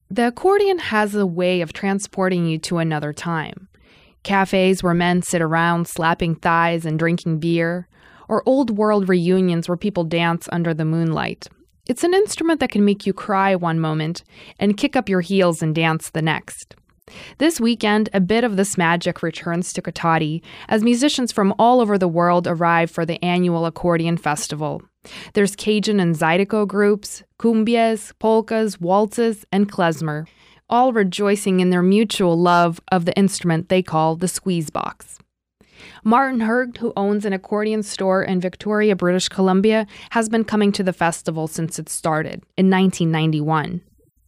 The accordion has a way of transporting you to another time. Cafes where men sit around slapping thighs and drinking beer, or old-world reunions where people dance under the moonlight. It's an instrument that can make you cry one moment and kick up your heels and dance the next. This weekend, a bit of this magic returns to Cotati as musicians from all over the world arrive for the annual accordion festival. There's Cajun and Zydeco groups, cumbias, polkas, waltzes, and klezmer, all rejoicing in their mutual love of the instrument they call the squeeze box. Martin Hergt, who owns an accordion store in Victoria, British Columbia, has been coming to the festival since it started in 1991.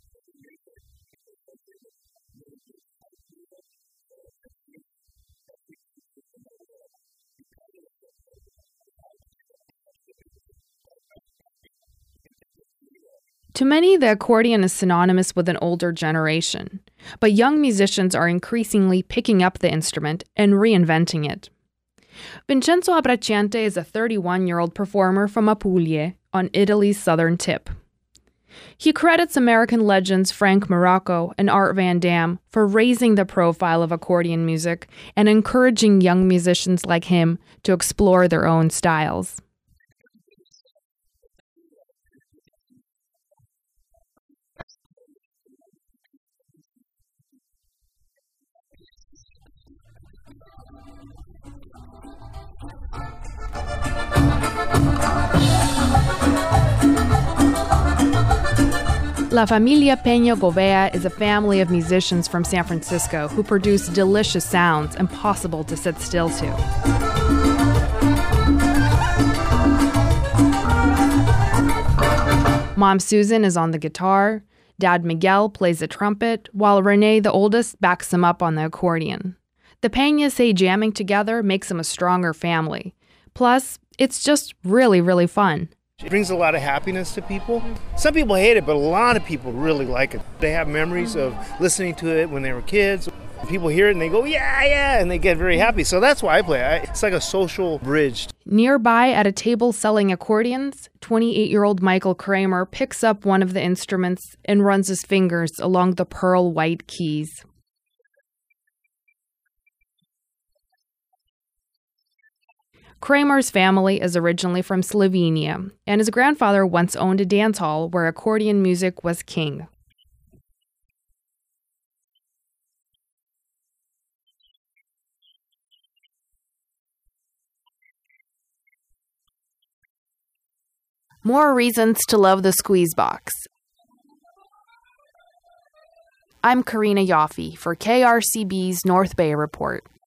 To many, the accordion is synonymous with an older generation, but young musicians are increasingly picking up the instrument and reinventing it. Vincenzo Abbracciante is a 31-year-old performer from Apulie, on Italy's southern tip. He credits American legends Frank Morocco and Art Van Dam for raising the profile of accordion music and encouraging young musicians like him to explore their own styles. La Familia Peña Govea is a family of musicians from San Francisco who produce delicious sounds impossible to sit still to. Mom Susan is on the guitar, Dad Miguel plays the trumpet, while Renee, the oldest, backs him up on the accordion. The Peñas say jamming together makes them a stronger family. Plus, it's just really, really fun. It brings a lot of happiness to people. Some people hate it, but a lot of people really like it. They have memories of listening to it when they were kids. People hear it and they go, yeah, yeah, and they get very happy. So that's why I play it. It's like a social bridge. Nearby at a table selling accordions, 28-year-old Michael Kramer picks up one of the instruments and runs his fingers along the pearl white keys. Kramer's family is originally from Slovenia, and his grandfather once owned a dance hall where accordion music was king. More reasons to love the squeeze box. I'm Karina Yaffe for KRCB's North Bay Report.